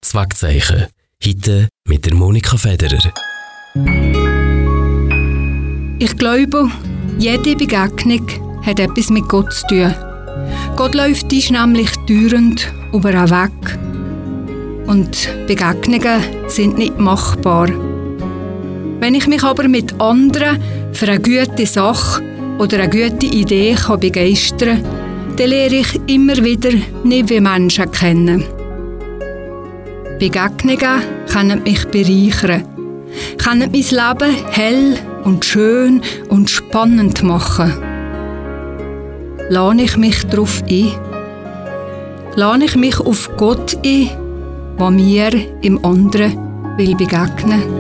Das Wagzeichen. Heute mit der Monika Federer. Ich glaube, jede Begegnung hat etwas mit Gott zu tun. Gott läuft uns nämlich dauernd über einen Weg. Und Begegnungen sind nicht machbar. Wenn ich mich aber mit anderen für eine gute Sache oder eine gute Idee begeistern kann, dann lerne ich immer wieder neue Menschen kennen. Begegnungen können mich bereichern, können mein Leben hell und schön und spannend machen. Lade ich mich darauf ein? Lade ich mich auf Gott ein, der mir im anderen begegnen will?